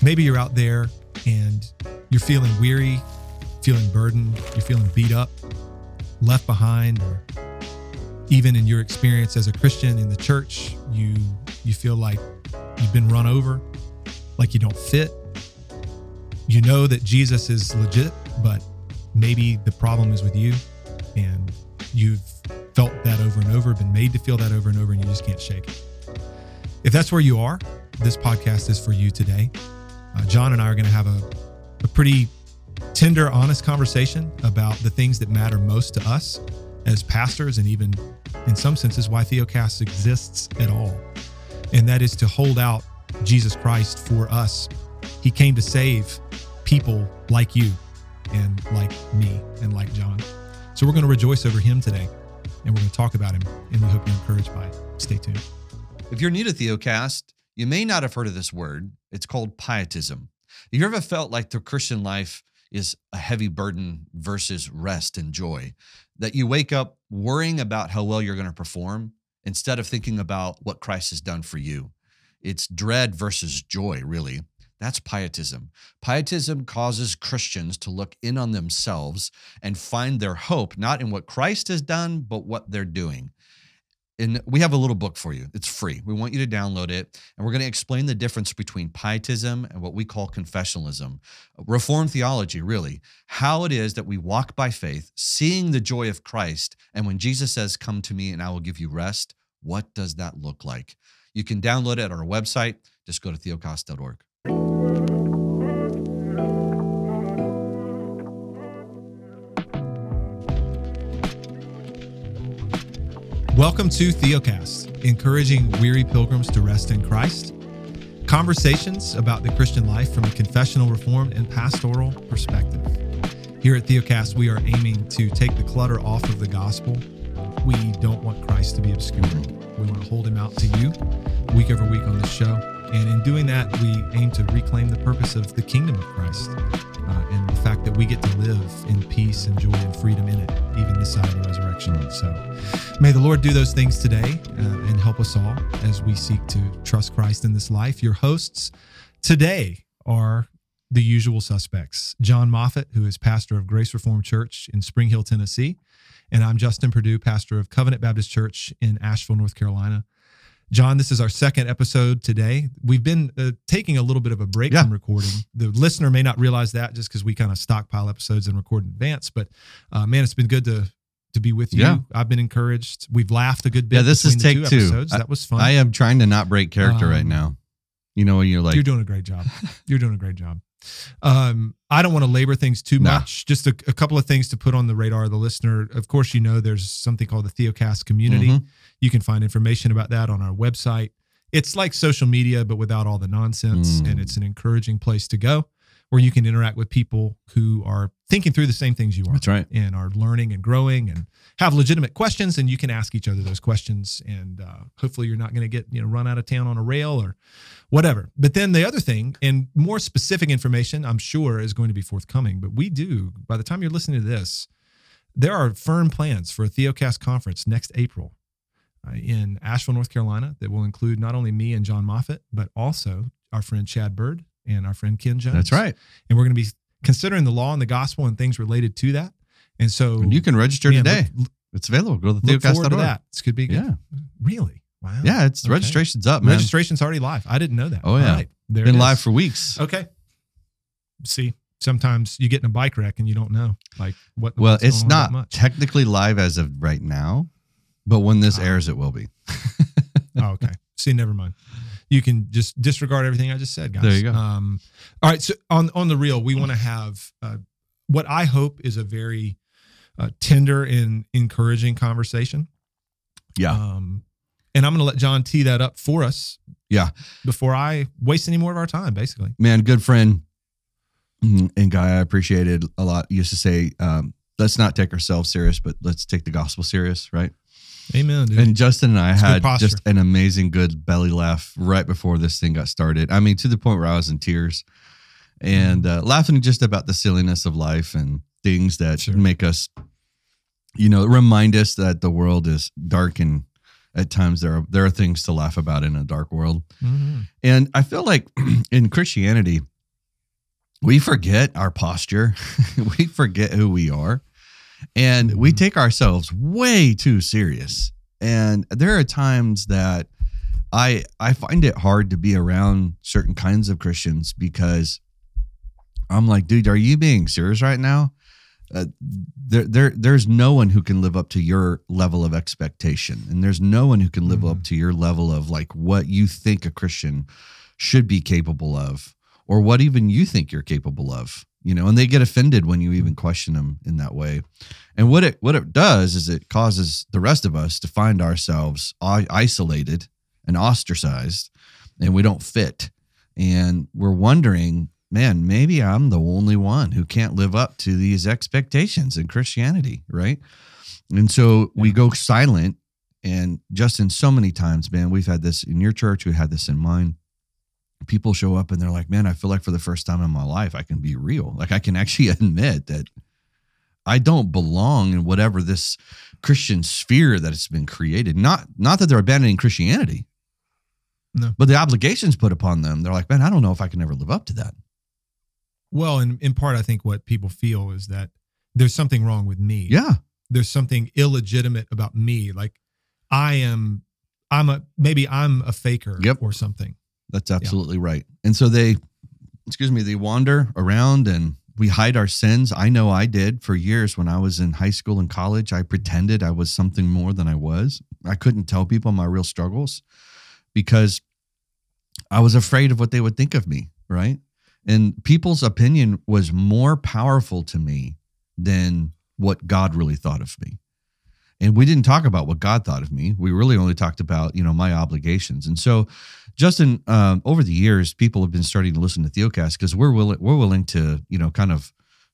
Maybe you're out there and you're feeling weary, feeling burdened, you're feeling beat up, left behind, or even in your experience as a Christian in the church, you feel like you've been run over, like you don't fit. You know that Jesus is legit, but maybe the problem is with you, and you've felt that over and over, been made to feel that over and over, and you just can't shake it. If that's where you are, this podcast is for you today. John and I are going to have a pretty tender, honest conversation about the things that matter most to us as pastors, and even in some senses why Theocast exists at all. And that is to hold out Jesus Christ for us. He came to save people like you and like me and like John. So we're going to rejoice over him today, and we're going to talk about him, and we hope you're encouraged by it. Stay tuned. If you're new to Theocast, you may not have heard of this word. It's called pietism. Have you ever felt like the Christian life is a heavy burden versus rest and joy? That you wake up worrying about how well you're going to perform instead of thinking about what Christ has done for you. It's dread versus joy, really. That's pietism. Pietism causes Christians to look in on themselves and find their hope, not in what Christ has done, but what they're doing. And we have a little book for you. It's free. We want you to download it. And we're going to explain the difference between pietism and what we call confessionalism. Reformed theology, really. How it is that we walk by faith, seeing the joy of Christ. And when Jesus says, "Come to me and I will give you rest," what does that look like? You can download it on our website. Just go to theocast.org. Welcome to Theocast, encouraging weary pilgrims to rest in Christ. Conversations about the Christian life from a confessional, reformed, and pastoral perspective. Here at Theocast, we are aiming to take the clutter off of the gospel. We don't want Christ to be obscure. We want to hold him out to you week over week on the show. And in doing that, we aim to reclaim the purpose of the kingdom of Christ and the fact that we get to live in peace and joy and freedom in it, even this side of the resurrection. So may the Lord do those things today and help us all as we seek to trust Christ in this life. Your hosts today are the usual suspects. John Moffitt, who is pastor of Grace Reformed Church in Spring Hill, Tennessee. And I'm Justin Perdue, pastor of Covenant Baptist Church in Asheville, North Carolina. John, this is our second episode today. We've been taking a little bit of a break from recording. The listener may not realize that just because we kind of stockpile episodes and record in advance. But man, it's been good to be with you. Yeah. I've been encouraged. We've laughed a good bit. Yeah, this is take two. Episodes. That was fun. I am trying to not break character right now. You know, when you're like, you're doing a great job. You're doing a great job. I don't want to labor things too much. Just a couple of things to put on the radar of the listener. Of course, you know, there's something called the Theocast community. Mm-hmm. You can find information about that on our website. It's like social media, but without all the nonsense. And it's an encouraging place to go where you can interact with people who are thinking through the same things you are. That's right. And are learning and growing and have legitimate questions, and you can ask each other those questions. And hopefully you're not going to get run out of town on a rail or whatever. But then the other thing, and more specific information, I'm sure is going to be forthcoming. But we do, by the time you're listening to this, there are firm plans for a Theocast conference next April in Asheville, North Carolina, that will include not only me and John Moffitt, but also our friend Chad Bird and our friend Ken Jones. That's right. And we're going to be considering the law and the gospel and things related to that. And so you can register today. It's available. Go to the Theocast.org. That. This could be good. Yeah. Really? Wow. Yeah, it's registration's up, man. Registration's already live. I didn't know that. Oh, yeah. Right. Been live for weeks. Okay. See, sometimes you get in a bike wreck and you don't know what. Well, it's not technically live as of right now, but when this airs, it will be. Oh, okay. See, never mind. You can just disregard everything I just said, guys. There you go. All right. So on the real, we want to have what I hope is a very tender and encouraging conversation. Yeah. And I'm going to let John tee that up for us. Yeah. Before I waste any more of our time, basically. Man, good friend and guy I appreciated a lot used to say, let's not take ourselves serious, but let's take the gospel serious, right? Amen, dude. And Justin and I had just an amazing, good belly laugh right before this thing got started. I mean, to the point where I was in tears and laughing just about the silliness of life and things that make us, remind us that the world is dark, and at times there are things to laugh about in a dark world. Mm-hmm. And I feel like in Christianity, we forget our posture. We forget who we are. And we take ourselves way too serious. And there are times that I find it hard to be around certain kinds of Christians because I'm like, dude, are you being serious right now? There's no one who can live up to your level of expectation. And there's no one who can live up to your level of like what you think a Christian should be capable of, or what even you think you're capable of, and they get offended when you even question them in that way. And what it does is it causes the rest of us to find ourselves isolated and ostracized, and we don't fit. And we're wondering, man, maybe I'm the only one who can't live up to these expectations in Christianity, right? And so we go silent. And Justin, so many times, man, we've had this in your church, we had this in mine. People show up and they're like, man, I feel like for the first time in my life, I can be real. Like I can actually admit that I don't belong in whatever this Christian sphere that has been created. Not that they're abandoning Christianity, no, but the obligations put upon them. They're like, man, I don't know if I can ever live up to that. Well, in part, I think what people feel is that there's something wrong with me. Yeah. There's something illegitimate about me. Like I'm a faker or something. That's absolutely right. And so they wander around and we hide our sins. I know I did for years when I was in high school and college. I pretended I was something more than I was. I couldn't tell people my real struggles because I was afraid of what they would think of me, right? And people's opinion was more powerful to me than what God really thought of me. And we didn't talk about what God thought of me. We really only talked about, my obligations. And so, Justin, over the years, people have been starting to listen to Theocast because we're willing to, kind of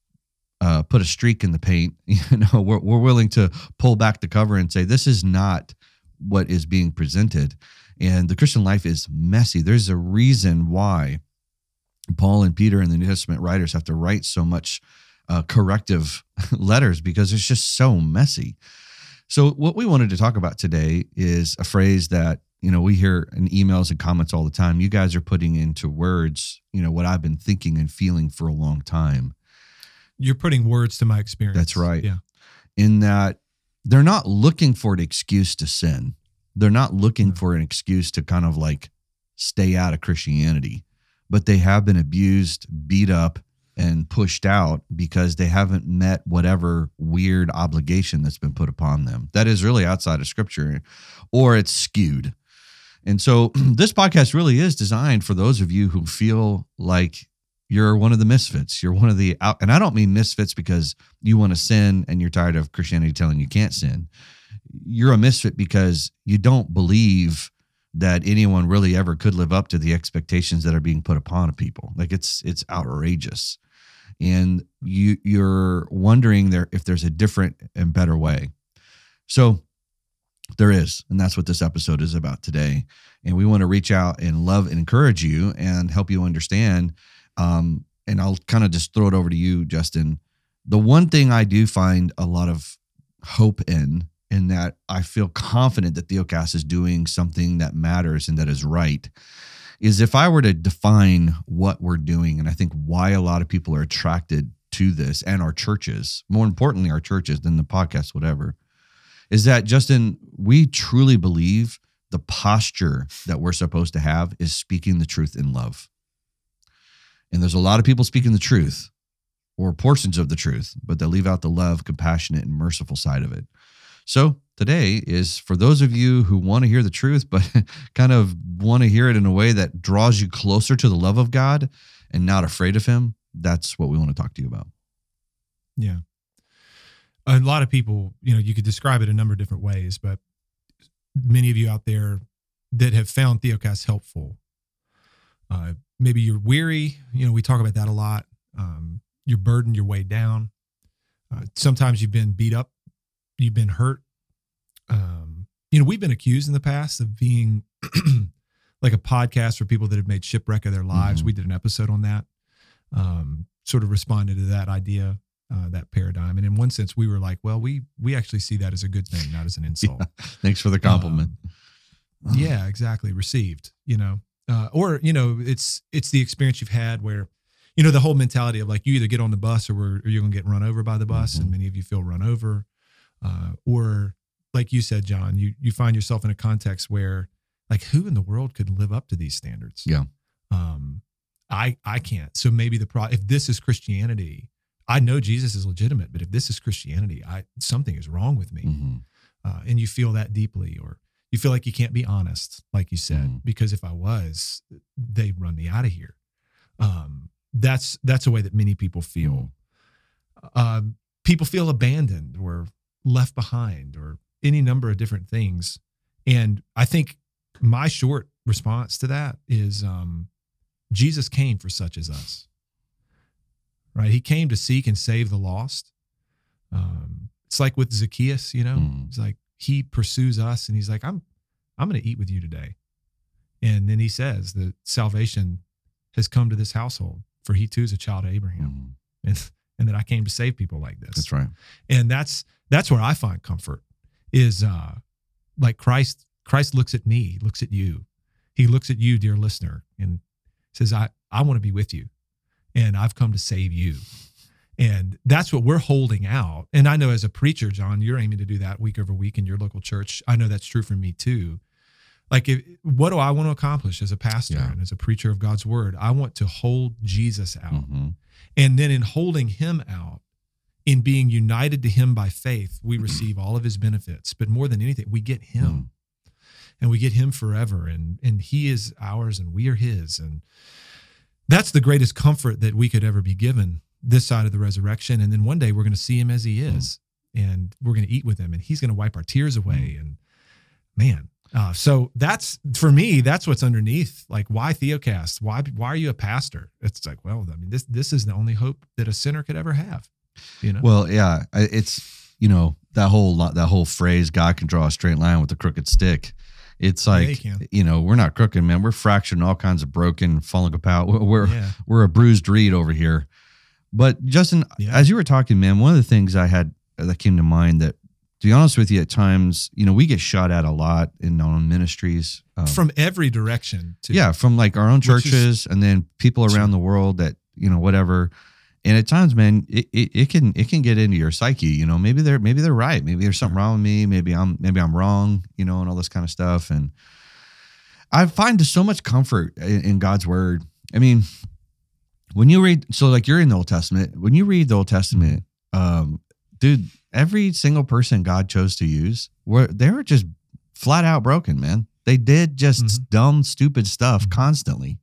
put a streak in the paint. We're willing to pull back the cover and say, this is not what is being presented. And the Christian life is messy. There's a reason why Paul and Peter and the New Testament writers have to write so much corrective letters because it's just so messy. So what we wanted to talk about today is a phrase that, we hear in emails and comments all the time. You guys are putting into words, what I've been thinking and feeling for a long time. You're putting words to my experience. That's right. Yeah. In that they're not looking for an excuse to sin. They're not looking for an excuse to kind of like stay out of Christianity, but they have been abused, beat up, and pushed out because they haven't met whatever weird obligation that's been put upon them. That is really outside of Scripture, or it's skewed. And so this podcast really is designed for those of you who feel like you're one of the misfits. You're one of the out, and I don't mean misfits because you want to sin and you're tired of Christianity telling you can't sin. You're a misfit because you don't believe that anyone really ever could live up to the expectations that are being put upon people. Like it's outrageous. And you're wondering if there's a different and better way. So there is, and that's what this episode is about today. And we want to reach out and love and encourage you and help you understand. And I'll kind of just throw it over to you, Justin. The one thing I do find a lot of hope in that I feel confident that Theocast is doing something that matters and that is right, is if I were to define what we're doing, and I think why a lot of people are attracted to this and our churches, more importantly, our churches than the podcast, whatever, is that, Justin, we truly believe the posture that we're supposed to have is speaking the truth in love. And there's a lot of people speaking the truth or portions of the truth, but they leave out the love, compassionate, and merciful side of it. So today is for those of you who want to hear the truth, but kind of want to hear it in a way that draws you closer to the love of God and not afraid of him. That's what we want to talk to you about. Yeah. A lot of people, you could describe it a number of different ways, but many of you out there that have found Theocast helpful, maybe you're weary. We talk about that a lot. You're burdened, you're weighed down. Sometimes you've been beat up. You've been hurt. We've been accused in the past of being like a podcast for people that have made shipwreck of their lives. Mm-hmm. We did an episode on that, sort of responded to that idea, that paradigm. And in one sense, we were like, well, we actually see that as a good thing, not as an insult. Yeah. Thanks for the compliment. Yeah, exactly. Received, or it's the experience you've had where the whole mentality of like, you either get on the bus or you're going to get run over by the bus. And many of you feel run over, or like you said, John, you find yourself in a context where like, who in the world could live up to these standards? Yeah. I can't. So maybe if this is Christianity, I know Jesus is legitimate, but if this is Christianity, something is wrong with me. And you feel that deeply, or you feel like you can't be honest, like you said, because if I was, they'd run me out of here. That's a way that many people feel. People feel abandoned or left behind, or any number of different things. And I think my short response to that is Jesus came for such as us, right? He came to seek and save the lost. It's like with Zacchaeus, it's like he pursues us and he's like, I'm going to eat with you today. And then he says that salvation has come to this household, for he too is a child of Abraham. And that I came to save people like this. That's right. And that's where I find comfort is like Christ looks at me, looks at you. He looks at you, dear listener, and says, I want to be with you, and I've come to save you. And that's what we're holding out. And I know as a preacher, John, you're aiming to do that week over week in your local church. I know that's true for me too. Like, what do I want to accomplish as a pastor and as a preacher of God's word? I want to hold Jesus out. And then in holding him out, in being united to him by faith, we receive all of his benefits. But more than anything, we get him. And we get him forever. And he is ours and we are his. And that's the greatest comfort that we could ever be given this side of the resurrection. And then one day we're going to see him as he is. And we're going to eat with him. And he's going to wipe our tears away. And man, so that's, for me, that's what's underneath. Like, why Theocast? Why are you a pastor? It's like, well, I mean, this is the only hope that a sinner could ever have. Well, yeah, it's, that whole phrase, God can draw a straight line with a crooked stick. It's like, we're not crooked, man. We're fractured and all kinds of broken, falling apart. We're a bruised reed over here. But Justin, as you were talking, man, one of the things I had that came to mind, that, to be honest with you, at times, we get shot at a lot in our own ministries. From every direction. Too. Yeah, from like our own churches and then people around the world that, whatever. And at times, man, it can get into your psyche. Maybe they're right. Maybe there's something wrong with me. Maybe I'm wrong. And all this kind of stuff. And I find so much comfort in God's word. I mean, when you read, so like you're in the Old Testament. When you read the Old Testament, dude, every single person God chose to use, they were just flat out broken, man. They did just dumb, stupid stuff constantly.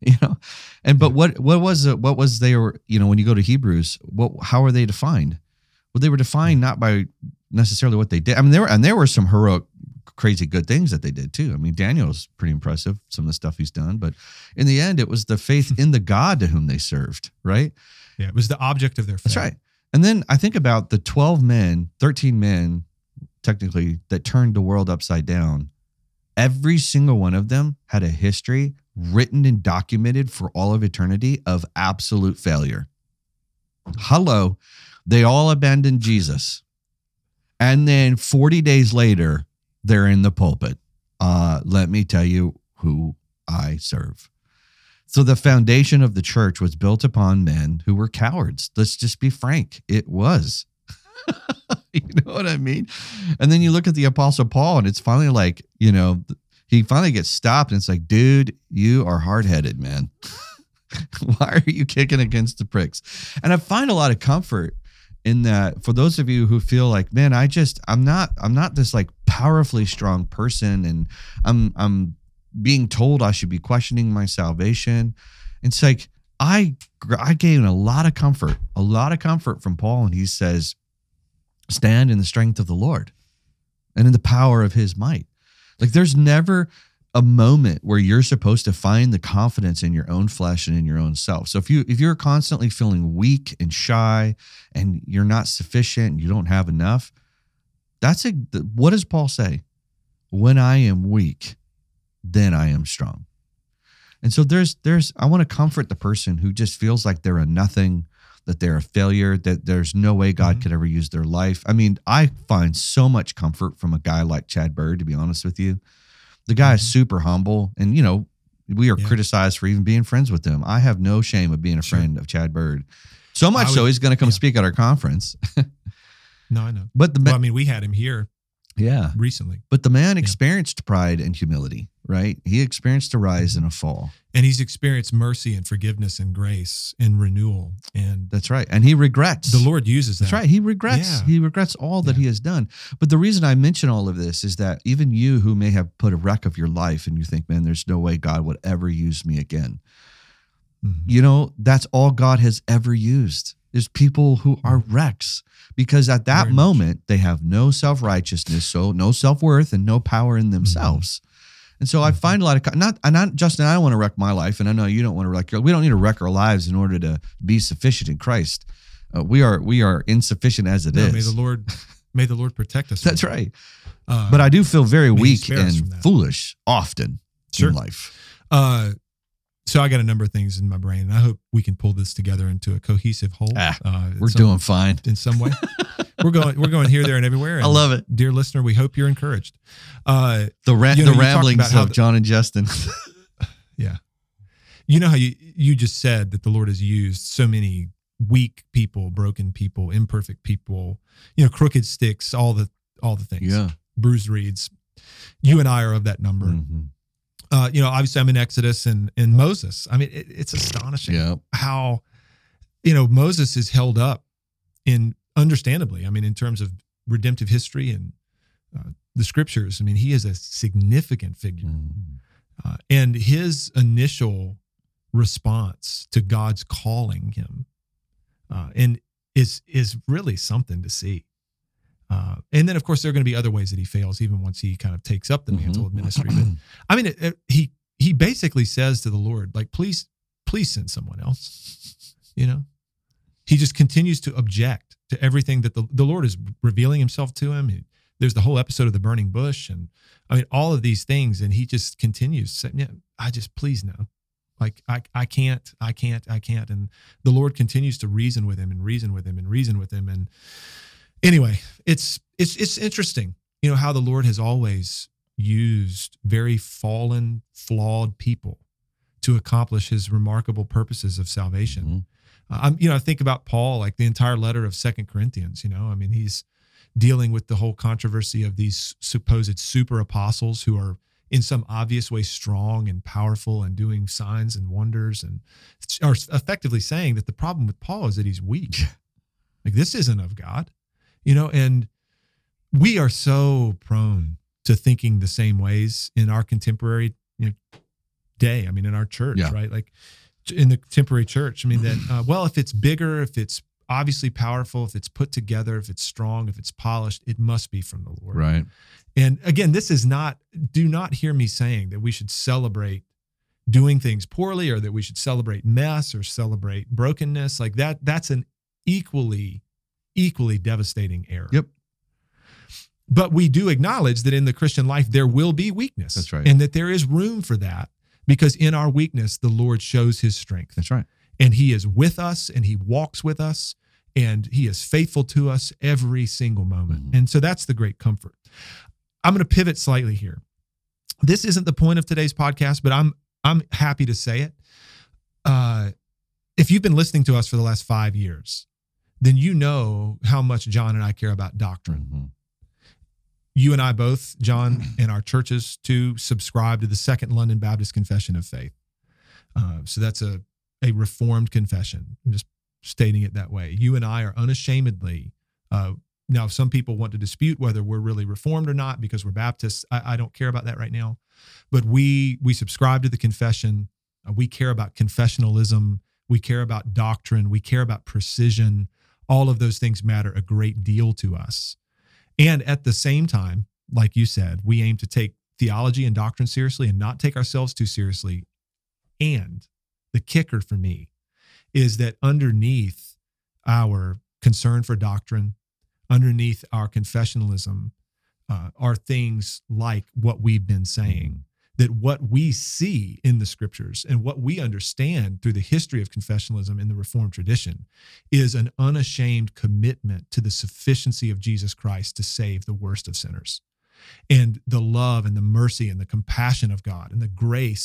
But what was they were, when you go to Hebrews, how are they defined? Well, they were defined not by necessarily what they did. I mean, there were some heroic, crazy good things that they did too. I mean, Daniel's pretty impressive, some of the stuff he's done, but in the end, it was the faith in the God to whom they served, right? Yeah, it was the object of their faith. That's right. And then I think about the 13 men, technically, that turned the world upside down. Every single one of them had a history written and documented for all of eternity of absolute failure. Hello. They all abandoned Jesus. And then 40 days later, they're in the pulpit. Let me tell you who I serve. So the foundation of the church was built upon men who were cowards. Let's just be frank. It was. You know what I mean? And then you look at the Apostle Paul, and it's finally like, he finally gets stopped, and it's like, dude, you are hard-headed, man. Why are you kicking against the pricks? And I find a lot of comfort in that for those of you who feel like, man, I'm not this like powerfully strong person, and I'm being told I should be questioning my salvation. It's like, I gained a lot of comfort from Paul. And he says, stand in the strength of the Lord and in the power of his might. Like, there's never a moment where you're supposed to find the confidence in your own flesh and in your own self. So if you're constantly feeling weak and shy and you're not sufficient and you don't have enough, what does Paul say? When I am weak, then I am strong. And so I want to comfort the person who just feels like they're a nothing, that they're a failure, that there's no way God could ever use their life. I mean, I find so much comfort from a guy like Chad Bird, to be honest with you. The guy is super humble, and We are Yeah. criticized for even being friends with him. I have no shame of being a Sure. friend of Chad Bird. So much I so would- he's going to come yeah. speak at our conference. No, I know. But Well, I mean, we had him here yeah. recently, But the man experienced pride and humility, right? He experienced a rise and a fall. and he's experienced mercy and forgiveness and grace and renewal. And That's right. And he regrets. the Lord uses that. That's right. He regrets. Yeah. He regrets all that Yeah. he has done. But the reason I mention all of this is that even you who may have put a wreck of your life and you think, man, there's no way God would ever use me again. Mhm. You know, that's all God has ever used is people who are wrecks. Because at that Very much. moment, they have no self-righteousness, so no self-worth and no power in themselves. And so I find a lot of, Justin, I don't want to wreck my life, and I know you don't want to wreck your, we don't need to wreck our lives in order to be sufficient in Christ. We are insufficient as it No, is. may the Lord protect us. from That's that. right. But I do feel very may he weak spare us from and that. foolish often Sure. in life. So I got a number of things in my brain, and I hope we can pull this together into a cohesive whole. We're doing fine. in some way. We're going here, there, and everywhere. I and love it. dear listener. We hope you're encouraged. The you know, you talked ramblings about how of John and Justin. Yeah, you know how you just said that the Lord has used so many weak people, broken people, imperfect people, crooked sticks, all the things. Yeah. Bruised reeds. You and I are of that number. Mhm. Obviously I'm in Exodus and Moses. I mean, it's astonishing Yeah. how, Moses is held up understandably. I mean, in terms of redemptive history and the scriptures, I mean, he is a significant figure. Mhm. And his initial response to God's calling him and is really something to see. And then, of course, there are going to be other ways that he fails, even once he kind of takes up the mantle of ministry. But I mean, he basically says to the Lord, like, please send someone else. He just continues to object to everything that the Lord is revealing himself to him. There's the whole episode of the burning bush, and I mean, all of these things, and he just continues saying, "Yeah, please no." Like I can't. And the Lord continues to reason with him and reason with him and reason with him. And anyway, it's interesting, how the Lord has always used very fallen, flawed people to accomplish his remarkable purposes of salvation. I think about Paul, like the entire letter of 2 Corinthians, I mean, he's dealing with the whole controversy of these supposed super apostles who are in some obvious way strong and powerful and doing signs and wonders, and are effectively saying that the problem with Paul is that he's weak. Like, this isn't of God, and we are so prone to thinking the same ways in our contemporary day. I mean, in our church, Yeah. right? Like in the contemporary church, I mean, that, well, if it's bigger, if it's obviously powerful, if it's put together, if it's strong, if it's polished, it must be from the Lord. Right. And again, do not hear me saying that we should celebrate doing things poorly, or that we should celebrate mess or celebrate brokenness. Like that's an equally devastating error. Yep. But we do acknowledge that in the Christian life, there will be weakness. That's right. And that there is room for that, because in our weakness, the Lord shows his strength. That's right. And he is with us, and he walks with us, and he is faithful to us every single moment. Mhm. And so that's the great comfort. I'm going to pivot slightly here. This isn't the point of today's podcast, but I'm happy to say it. If you've been listening to us for the last 5 years, then you know how much John and I care about doctrine. Mhm. You and I both, John, and our churches too, subscribe to the Second London Baptist Confession of Faith. So that's a Reformed confession. I'm just stating it that way. You and I are unashamedly, now some people want to dispute whether we're really Reformed or not because we're Baptists. I don't care about that right now. But we subscribe to the confession. We care about confessionalism. We care about doctrine. We care about precision. All of those things matter a great deal to us. And at the same time, like you said, we aim to take theology and doctrine seriously and not take ourselves too seriously. And the kicker for me is that underneath our concern for doctrine, underneath our confessionalism, are things like what we've been saying, that what we see in the scriptures and what we understand through the history of confessionalism in the Reformed tradition is an unashamed commitment to the sufficiency of Jesus Christ to save the worst of sinners, and the love and the mercy and the compassion of God and the grace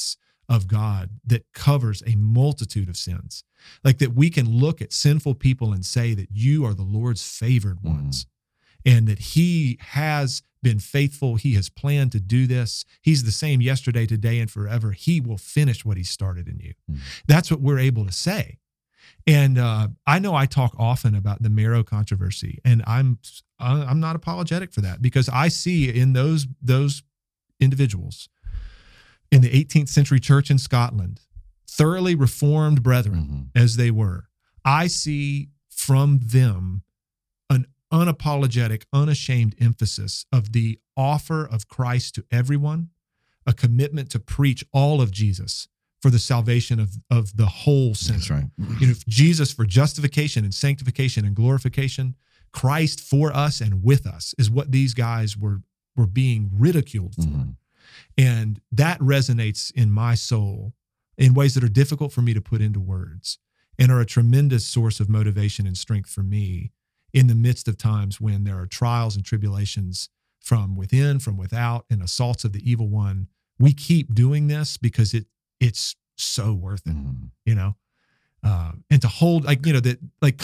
of God that covers a multitude of sins. Like that we can look at sinful people and say that you are the Lord's favored ones, and that he has been faithful. He has planned to do this. He's the same yesterday, today, and forever. He will finish what he started in you. That's what we're able to say. And I know I talk often about the Marrow controversy, and I'm not apologetic for that, because I see in those individuals in the 18th century church in Scotland, thoroughly reformed brethren as they were, I see from them an unapologetic, unashamed emphasis of the offer of Christ to everyone, a commitment to preach all of Jesus for the salvation of the whole sinner. That's right. You know, Jesus for justification and sanctification and glorification, Christ for us and with us is what these guys were being ridiculed for. And that resonates in my soul in ways that are difficult for me to put into words, and are a tremendous source of motivation and strength for me in the midst of times when there are trials and tribulations from within, from without, and assaults of the evil one. We keep doing this because it's so worth it, you know? And to hold, like, you know, that, like,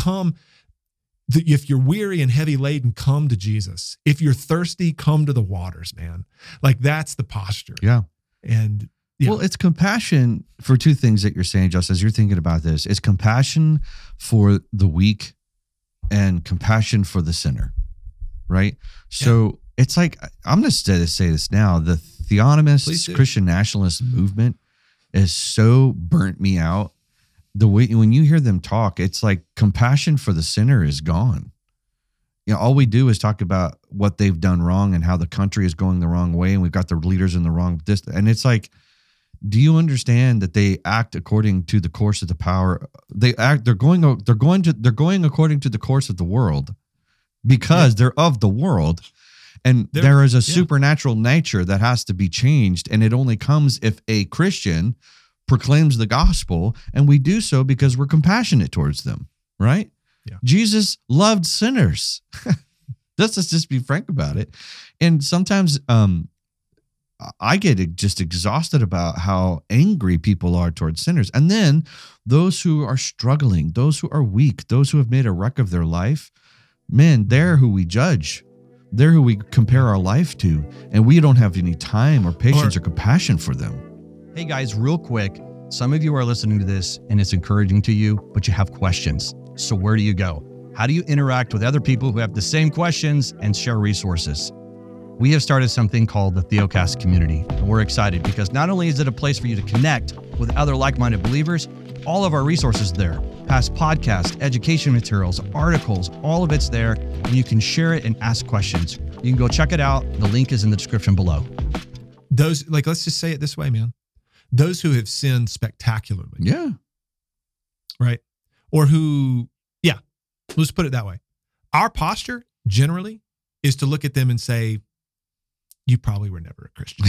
if you're weary and heavy laden, come to Jesus. If you're thirsty, come to the waters, man. Like, that's the posture. Yeah. And well, it's compassion for two things that you're saying, just as you're thinking about this. It's compassion for the weak and compassion for the sinner, right? So it's like, I'm going to say this now, the theonomist, Christian nationalist movement is so burnt me out. The way, when you hear them talk, it's like compassion for the sinner is gone. You know, all we do is talk about what they've done wrong and how the country is going the wrong way, and we've got the leaders in the wrong and it's like, do you understand that they act according to the course of the power? They're going according to the course of the world, because they're of the world, and there is a supernatural nature that has to be changed, and it only comes if a Christian proclaims the gospel, and we do so because we're compassionate towards them, right? Yeah. Jesus loved sinners. Let's just be frank about it. And sometimes I get just exhausted about how angry people are towards sinners. And then those who are struggling, those who are weak, those who have made a wreck of their life, man, they're who we judge. They're who we compare our life to. And we don't have any time or patience or compassion for them. Hey guys, real quick, some of you are listening to this and it's encouraging to you, but you have questions. So where do you go? How do you interact with other people who have the same questions and share resources? We have started something called the Theocast community, and we're excited because not only is it a place for you to connect with other like-minded believers, all of our resources there, past podcasts, education materials, articles, all of it's there, and you can share it and ask questions. You can go check it out. The link is in the description below. Those, like, let's just say it this way, man. Those who have sinned spectacularly. Yeah. Right? Or who, let's put it that way. Our posture generally is to look at them and say, you probably were never a Christian.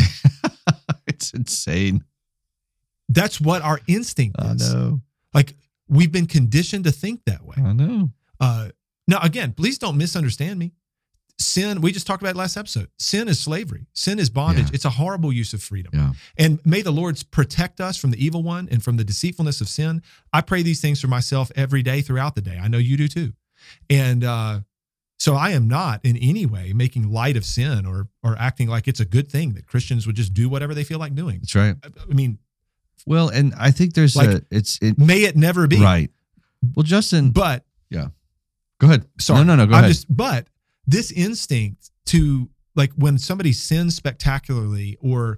It's insane. That's what our instinct is. I know. Like, we've been conditioned to think that way. I know. Now, again, please don't misunderstand me. Sin, we just talked about it last episode. Sin is slavery. Sin is bondage. Yeah. It's a horrible use of freedom. Yeah. And may the Lord protect us from the evil one and from the deceitfulness of sin. I pray these things for myself every day throughout the day. I know you do too. And so I am not in any way making light of sin or acting like it's a good thing that Christians would just do whatever they feel like doing. That's right. I mean, well, and I think there's like, may it never be. Right. Well, Justin. But. Yeah. Go ahead. Sorry. No, go ahead. But this instinct to, like, when somebody sins spectacularly, or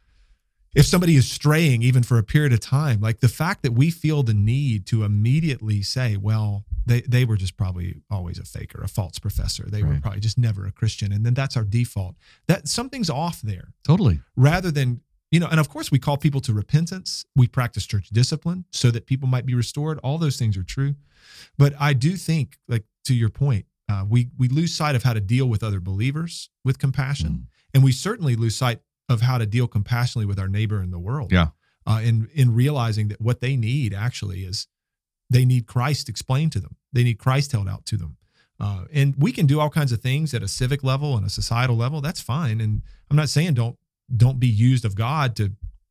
if somebody is straying even for a period of time, like the fact that we feel the need to immediately say, well, they were just probably always a faker, a false professor. They were probably just never a Christian. And then that's our default. That something's off there. Totally. Rather than, you know, and of course we call people to repentance. We practice church discipline so that people might be restored. All those things are true. But I do think, like, to your point, we lose sight of how to deal with other believers with compassion. And we certainly lose sight of how to deal compassionately with our neighbor in the world. Yeah. In realizing that what they need actually is, they need Christ explained to them. They need Christ held out to them. And we can do all kinds of things at a civic level and a societal level. That's fine. And I'm not saying don't be used of God to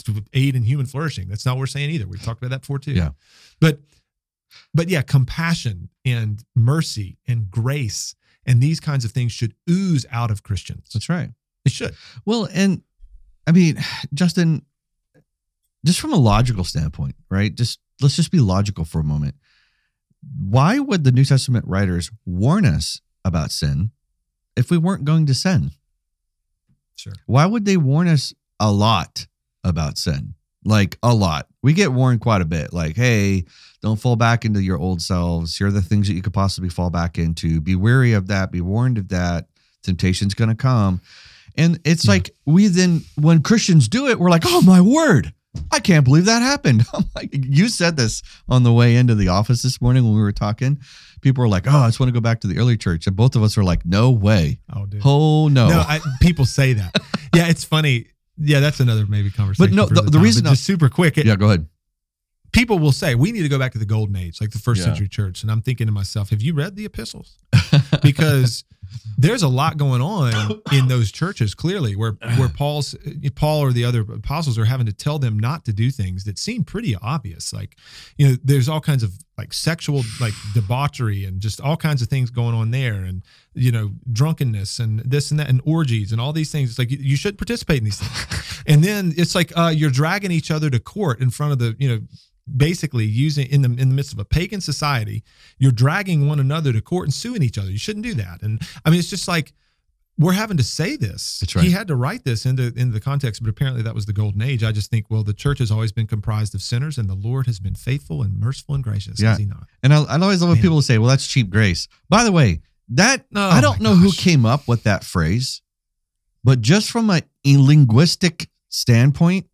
to aid in human flourishing. That's not what we're saying either. We've talked about that before too. Yeah. But yeah, compassion and mercy and grace and these kinds of things should ooze out of Christians. That's right. It should. Well, and I mean, Justin, just from a logical standpoint, right? Let's just be logical for a moment. Why would the New Testament writers warn us about sin if we weren't going to sin? Sure. Why would they warn us a lot about sin? Like a lot. We get warned quite a bit. Like, hey, don't fall back into your old selves. Here are the things that you could possibly fall back into. Be wary of that. Be warned of that. Temptation's going to come. And it's like we then, when Christians do it, we're like, oh my word, I can't believe that happened. I'm like, you said this on the way into the office this morning when we were talking. People were like, oh, I just want to go back to the early church. And both of us were like, no way. Oh, dude. Oh no. No, people say that. Yeah, it's funny. Yeah, that's another maybe conversation. But no, the reason, just super quick. Yeah, go ahead. People will say, we need to go back to the golden age, like the first Yeah. century church. And I'm thinking to myself, have you read the epistles? Because there's a lot going on in those churches, clearly, where Paul or the other apostles are having to tell them not to do things that seem pretty obvious. Like, there's all kinds of like sexual, like debauchery and just all kinds of things going on there. And, drunkenness and this and that and orgies and all these things. It's like, you should participate in these things. And then it's like, you're dragging each other to court in front of the, basically using in the midst of a pagan society, you're dragging one another to court and suing each other. You shouldn't do that. And I mean, it's just like, we're having to say this. That's right. He had to write this into the context, but apparently that was the golden age. I just think, well, the church has always been comprised of sinners, and the Lord has been faithful and merciful and gracious. Yeah. Has he not? And I always love when people say, well, that's cheap grace. By the way, I don't know who came up with that phrase, but just from a linguistic standpoint,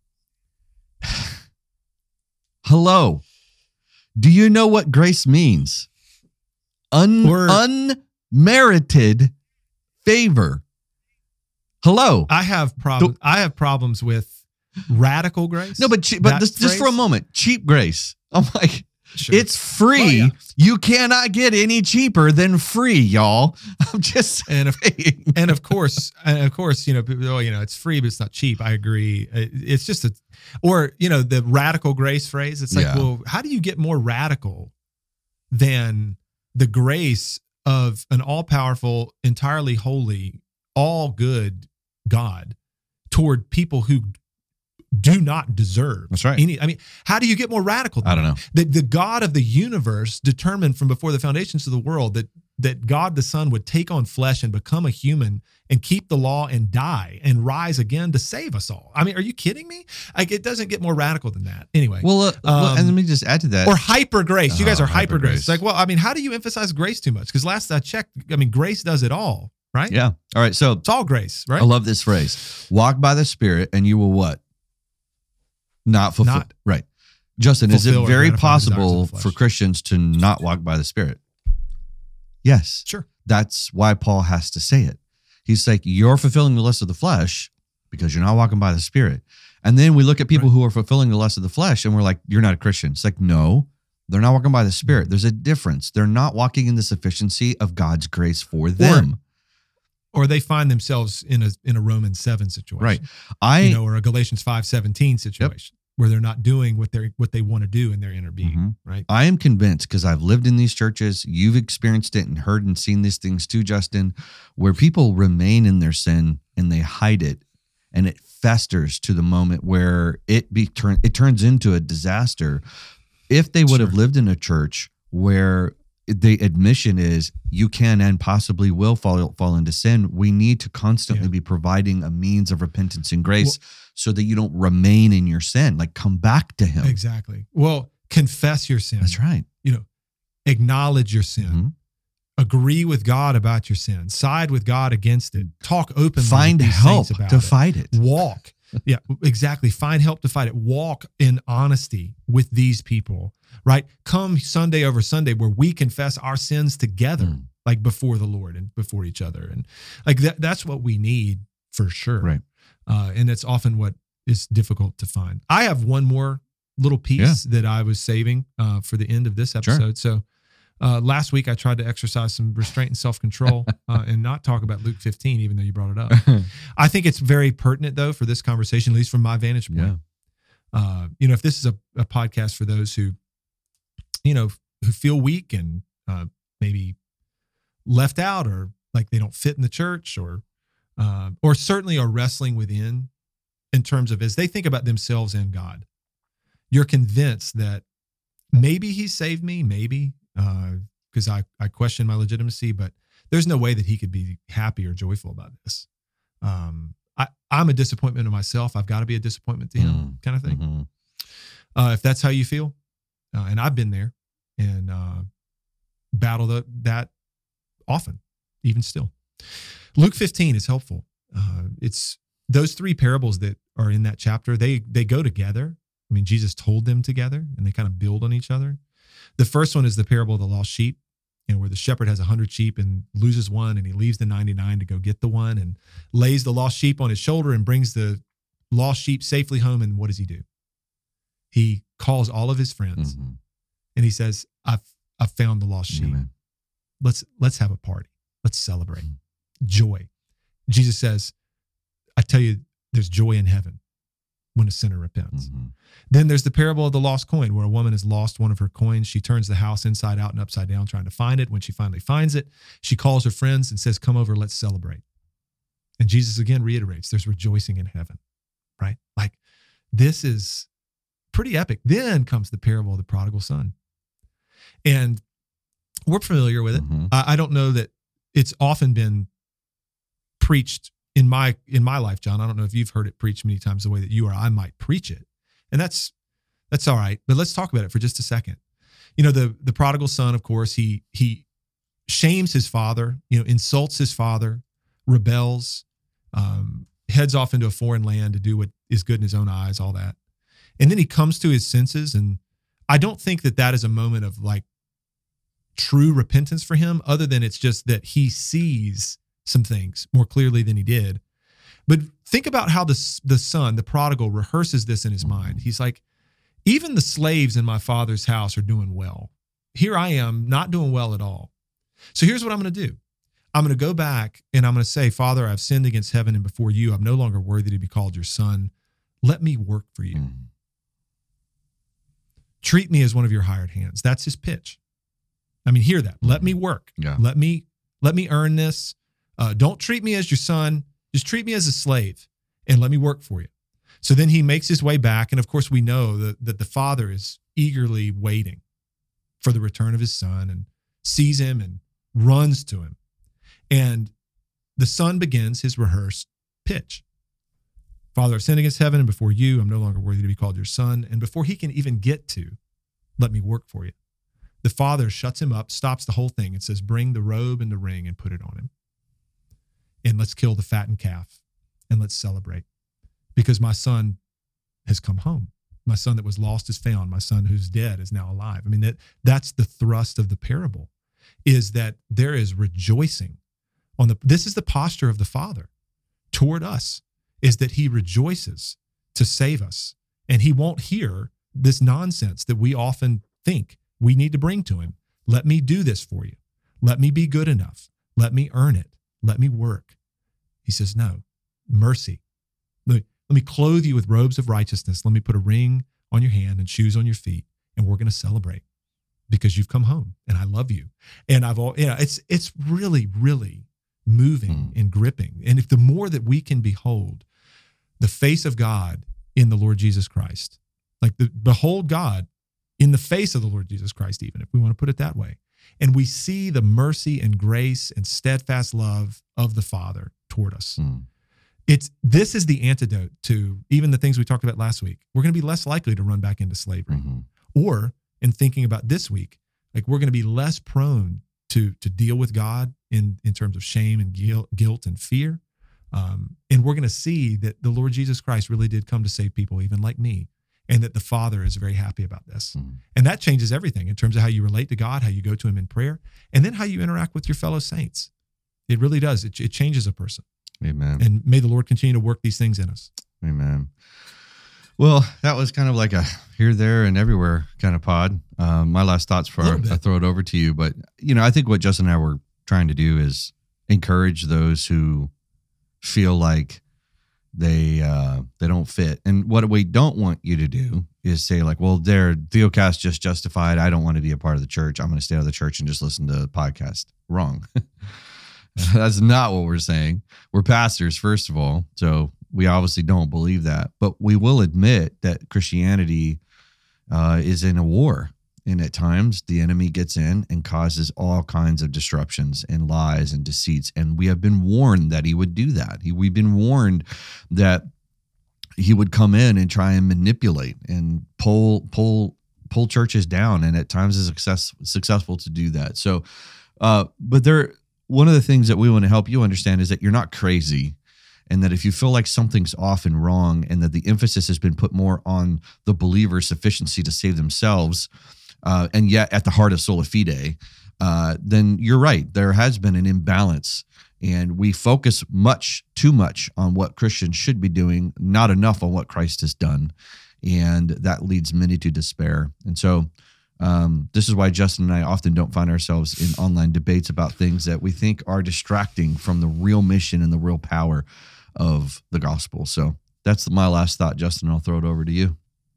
hello, do you know what grace means? Unmerited favor. Hello. I have problems with radical grace. No, but just for a moment, cheap grace. I'm like, sure. It's free. Well, yeah. You cannot get any cheaper than free, y'all. I'm just saying. And of course, it's free, but it's not cheap. I agree. It's just the radical grace phrase. It's like, well, how do you get more radical than the grace of an all-powerful, entirely holy, all good God toward people who do not deserve. That's right. How do you get more radical than I don't know. The God of the universe determined from before the foundations of the world that God the Son would take on flesh and become a human and keep the law and die and rise again to save us all. I mean, are you kidding me? Like, it doesn't get more radical than that. Anyway. Well, and let me just add to that. Or hyper grace. You guys are hyper grace. It's like, well, how do you emphasize grace too much? Because last I checked, grace does it all, right? Yeah. All right. So it's all grace, right? I love this phrase. Walk by the Spirit and you will what? Not fulfill. Right. Justin, is it very possible for Christians to not walk by the Spirit? Yes. Sure. That's why Paul has to say it. He's like, you're fulfilling the lust of the flesh because you're not walking by the Spirit. And then we look at people who are fulfilling the lust of the flesh and we're like, you're not a Christian. It's like, no, they're not walking by the Spirit. There's a difference. They're not walking in the sufficiency of God's grace for them. Or they find themselves in a Romans 7 situation. Right. Or a Galatians 5:17 situation where they're not doing what they want to do in their inner being, right? I am convinced, because I've lived in these churches, you've experienced it and heard and seen these things too, Justin, where people remain in their sin and they hide it and it festers to the moment where it turns into a disaster. If they would have lived in a church where the admission is you can and possibly will fall into sin, we need to constantly be providing a means of repentance and grace so that you don't remain in your sin. Like, come back to him. Exactly. Well, confess your sin. That's right. Acknowledge your sin. Agree with God about your sin. Side with God against it. Talk openly. Find with help about to fight it. Walk. Yeah, exactly. Find help to fight it. Walk in honesty with these people, right? Come Sunday over Sunday where we confess our sins together, like before the Lord and before each other. And like that's what we need for sure. Right. And it's often what is difficult to find. I have one more little piece that I was saving for the end of this episode. Sure. So last week I tried to exercise some restraint and self-control and not talk about Luke 15, even though you brought it up. I think it's very pertinent though for this conversation, at least from my vantage point. If this is a podcast for those who feel weak and maybe left out, or like they don't fit in the church, or certainly are wrestling within in terms of as they think about themselves and God, you're convinced that maybe he saved me, maybe because I question my legitimacy, but there's no way that he could be happy or joyful about this. I'm a disappointment to myself. I've got to be a disappointment to him, kind of thing. Mm-hmm. If that's how you feel, and I've been there and battled that often, even still. Luke 15 is helpful. It's those three parables that are in that chapter. They go together. I mean, Jesus told them together, and they kind of build on each other. The first one is the parable of the lost sheep, where the shepherd has 100 sheep and loses one, and he leaves the 99 to go get the one, and lays the lost sheep on his shoulder and brings the lost sheep safely home. And what does he do? He calls all of his friends, Mm-hmm. and he says, I've found the lost sheep. Amen. Let's have a party. Let's celebrate. Joy. Jesus says, I tell you, there's joy in heaven when a sinner repents. Mm-hmm. Then there's the parable of the lost coin, where a woman has lost one of her coins. She turns the house inside out and upside down trying to find it. When she finally finds it, she calls her friends and says, come over, let's celebrate. And Jesus again reiterates, there's rejoicing in heaven, right? Like, this is pretty epic. Then comes the parable of the prodigal son. And we're familiar with it. Mm-hmm. I don't know that it's often been preached in my life, John. I don't know if you've heard it preached many times the way that you or I might preach it. And that's all right. But let's talk about it for just a second. The prodigal son, of course, he shames his father, insults his father, rebels, heads off into a foreign land to do what is good in his own eyes, all that. And then he comes to his senses. And I don't think that is a moment of like true repentance for him, other than it's just that he sees some things more clearly than he did. But think about how the son, the prodigal, rehearses this in his mind. He's like, even the slaves in my father's house are doing well. Here I am not doing well at all. So here's what I'm going to do. I'm going to go back and I'm going to say, Father, I've sinned against heaven and before you. I'm no longer worthy to be called your son. Let me work for you. Mm-hmm. Treat me as one of your hired hands. That's his pitch. I mean, hear that. Let me work. Yeah. Let me earn this. Don't treat me as your son. Just treat me as a slave and let me work for you. So then he makes his way back. And of course, we know that the father is eagerly waiting for the return of his son and sees him and runs to him. And the son begins his rehearsed pitch. Father, I've sinned against heaven and before you. I'm no longer worthy to be called your son. And before he can even get to, let me work for you, the father shuts him up, stops the whole thing, and says, bring the robe and the ring and put it on him. And let's kill the fattened calf and let's celebrate, because my son has come home. My son that was lost is found. My son who's dead is now alive. I mean, that's the thrust of the parable, is that there is rejoicing this is the posture of the Father toward us, is that he rejoices to save us. And he won't hear this nonsense that we often think we need to bring to him. Let me do this for you. Let me be good enough. Let me earn it. Let me work. He says, no, mercy. Let me clothe you with robes of righteousness. Let me put a ring on your hand and shoes on your feet. And we're going to celebrate because you've come home and I love you. And it's really, really moving and gripping. And if the more that we can behold the face of God in the Lord Jesus Christ, like behold God in the face of the Lord Jesus Christ, even if we want to put it that way. And we see the mercy and grace and steadfast love of the Father toward us. This is the antidote to even the things we talked about last week. We're going to be less likely to run back into slavery. Or in thinking about this week, like we're going to be less prone to deal with God in terms of shame and guilt and fear. And we're going to see that the Lord Jesus Christ really did come to save people, even like me, and that the Father is very happy about this. And that changes everything in terms of how you relate to God, how you go to him in prayer, and then how you interact with your fellow saints. It really does. It changes a person. Amen. And may the Lord continue to work these things in us. Amen. Well, that was kind of like a here, there, and everywhere kind of pod. My last thoughts I'll throw it over to you. But, I think what Justin and I were trying to do is encourage those who feel like They don't fit. And what we don't want you to do is say like, well, Theocast just justified. I don't want to be a part of the church. I'm going to stay out of the church and just listen to the podcast. Wrong. That's not what we're saying. We're pastors, first of all. So we obviously don't believe that, but we will admit that Christianity is in a war. And at times the enemy gets in and causes all kinds of disruptions and lies and deceits. And we have been warned that he would do that. We've been warned that he would come in and try and manipulate and pull churches down. And at times is successful to do that. So, one of the things that we want to help you understand is that you're not crazy. And that if you feel like something's off and wrong, and that the emphasis has been put more on the believer's sufficiency to save themselves, and yet at the heart of sola fide, then you're right. There has been an imbalance, and we focus too much on what Christians should be doing, not enough on what Christ has done. And that leads many to despair. And so this is why Justin and I often don't find ourselves in online debates about things that we think are distracting from the real mission and the real power of the gospel. So that's my last thought, Justin. I'll throw it over to you.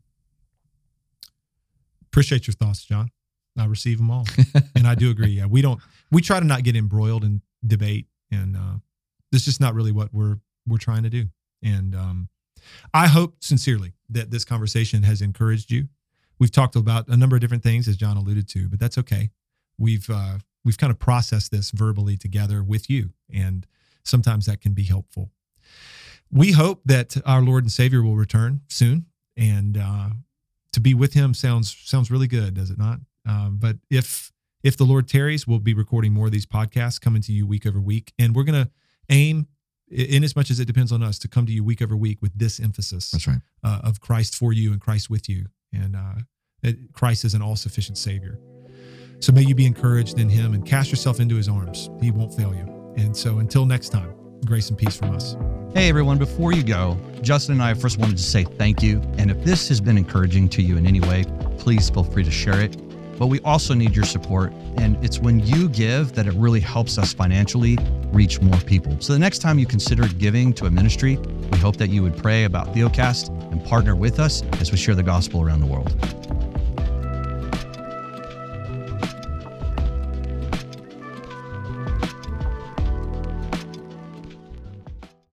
Appreciate your thoughts, John. I receive them all. And I do agree. Yeah, we try to not get embroiled in debate, and this is just not really what we're trying to do. And I hope sincerely that this conversation has encouraged you. We've talked about a number of different things, as John alluded to, but that's okay. We've kind of processed this verbally together with you, and sometimes that can be helpful. We hope that our Lord and Savior will return soon, and to be with him sounds really good, does it not? But if the Lord tarries, we'll be recording more of these podcasts coming to you week over week. And we're going to aim, in as much as it depends on us, to come to you week over week with this emphasis. That's right. Of Christ for you and Christ with you. And Christ is an all-sufficient Savior. So may you be encouraged in him and cast yourself into his arms. He won't fail you. And so until next time, grace and peace from us. Hey everyone, before you go, Justin and I first wanted to say thank you. And if this has been encouraging to you in any way, please feel free to share it. But we also need your support. And it's when you give that it really helps us financially reach more people. So the next time you consider giving to a ministry, we hope that you would pray about Theocast and partner with us as we share the gospel around the world.